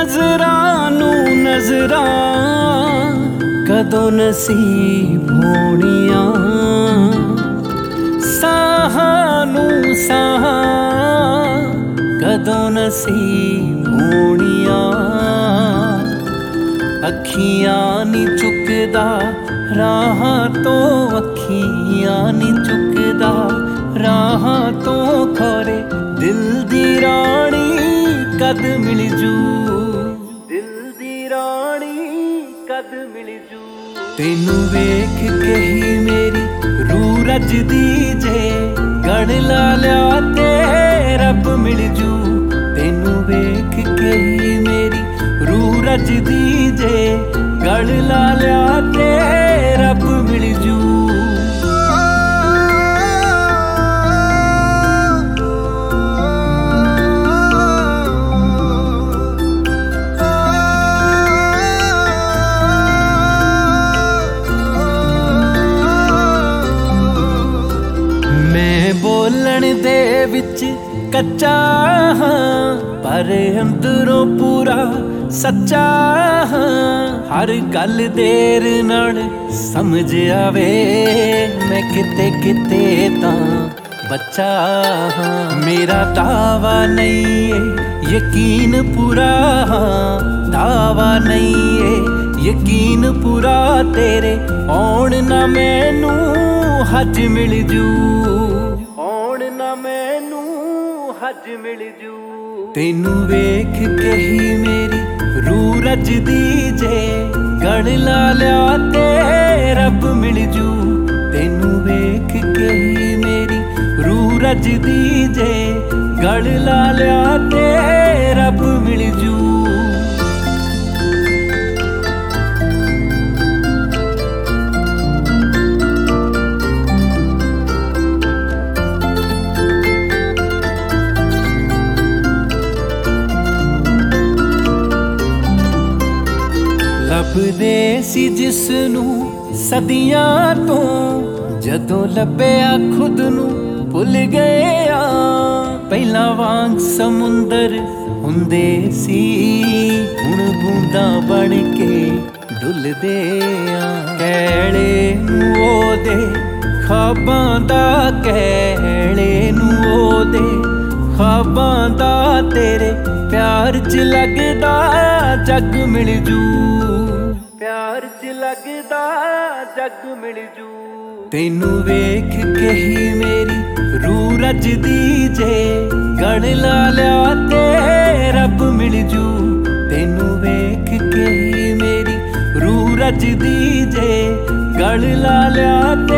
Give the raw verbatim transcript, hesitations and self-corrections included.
ਨਜ਼ਰਾਂ ਨੂੰ ਨਜ਼ਰਾਂ ਕਦੋਂ ਨਸੀਬ ਹੋਣੀਆਂ, ਸਾਹਾਂ ਨੂੰ ਸਾਹਾਂ ਕਦੋਂ ਨਸੀਬ ਹੋਣੀਆਂ। ਅੱਖੀਆਂ ਨੀ ਚੁੱਕਦਾ ਰਾਹਾਂ ਤੋਂ, ਅੱਖੀਆਂ ਨੀ ਚੁੱਕਦਾ ਰਾਹਾਂ ਤੋਂ। ਖੋਰੇ ਦਿਲ ਦੀ ਰਾਣੀ ਕਦ ਮਿਲ ਜੂ, ਦਿਲ ਦੀ ਰਾਣੀ ਕਦ ਮਿਲ ਜੂ। ਤੈਨੂੰ ਵੇਖ ਕੇ ਹੀ ਮੇਰੀ ਰੂਹ ਰੱਜਦੀ ਜੇ, ਗੜ ਲਾ ਲਿਆ ਤੇ ਰੱਬ ਮਿਲ ਜੂ। ਤੈਨੂੰ ਵੇਖ ਕੇ ਹੀ ਮੇਰੀ ਰੂਹ ਰੱਜਦੀ ਜੇ, ਗੜ ਲਾ ਲਿਆ ਤੇ ਰੱਬ ਮਿਲ ਜੂ। ਮੈਂ ਬੋਲਣ ਦੇ ਵਿੱਚ ਕੱਚਾ ਹਾਂ, ਪਰ ਅੰਦਰੋਂ ਪੂਰਾ ਸੱਚਾ ਹਾਂ। ਹਰ ਗੱਲ ਦੇਰ ਨਾਲ ਸਮਝ ਆਵੇ, ਮੈਂ ਕਿਤੇ ਕਿਤੇ ਤਾਂ ਬੱਚਾ ਹਾਂ। ਮੇਰਾ ਦਾਵਾ ਨਹੀਂ ਏ ਯਕੀਨ ਪੂਰਾ, ਦਾਵਾ ਨਹੀਂ ਏ ਯਕੀਨ ਪੂਰਾ। ਤੇਰੇ ਆਉਣ ਨਾ ਮੈਨੂੰ ਹੱਜ ਮਿਲ ਜੂ, ਆਉਣ ਨਾ ਮੈਨੂੰ ਹੱਜ ਮਿਲ ਜੂ। ਤੈਨੂੰ ਵੇਖ ਕੇ ਹੀ ਮੇਰੀ ਰੂਹ ਰੱਜਦੀ ਜੇ, ਗੜ ਲਾ ਲਿਆ ਤੇ ਰੱਬ ਮਿਲ ਜੂ। ਤੈਨੂੰ ਵੇਖ ਕੇ ਹੀ ਮੇਰੀ ਰੂਹ ਰੱਜਦੀ ਜੇ, ਗੜ ਲਾ ਲਿਆ ਤੇ ਰੱਬ ਮਿਲ ਜੂ। ਲੱਭਦੇ ਸੀ ਜਿਸ ਨੂੰ ਸਦੀਆਂ ਤੋਂ, ਜਦੋਂ ਲੱਭਿਆ ਖੁਦ ਨੂੰ ਭੁੱਲ ਗਏ ਆ। ਪਹਿਲਾਂ ਵਾਂਗ ਸਮੁੰਦਰ ਹੁੰਦੇ ਸੀ, ਹੁਣ ਬੂੰਦਾਂ ਬਣ ਕੇ ਡੁੱਲਦੇ ਆ। ਕਹਿਲੇ ਨੂੰ ਉਹਦੇ ਖਾਬਾਂ ਦਾ, ਕਹਿਲੇ ਨੂੰ ਉਹਦੇ ਖਾਬਾਂ ਦਾ। ਤੇਰੇ ਪਿਆਰ 'ਚ ਲੱਗਦਾ ਜੱਗ ਮਿਲ ਜੂ, ਪਿਆਰ 'ਚ ਲੱਗਦਾ ਜੱਗ ਮਿਲ ਜੂ। ਤੈਨੂੰ ਵੇਖ ਕੇ ਹੀ ਮੇਰੀ ਰੂਹ ਰੱਜਦੀ ਜੇ, ਗੜ ਲਾ ਲਿਆ ਤੇ ਰੱਬ ਮਿਲ ਜੂ। ਤੈਨੂੰ ਵੇਖ ਕੇ ਹੀ ਮੇਰੀ ਰੂਹ ਰੱਜਦੀ ਜੇ, ਗੜ ਲਾ ਲਿਆ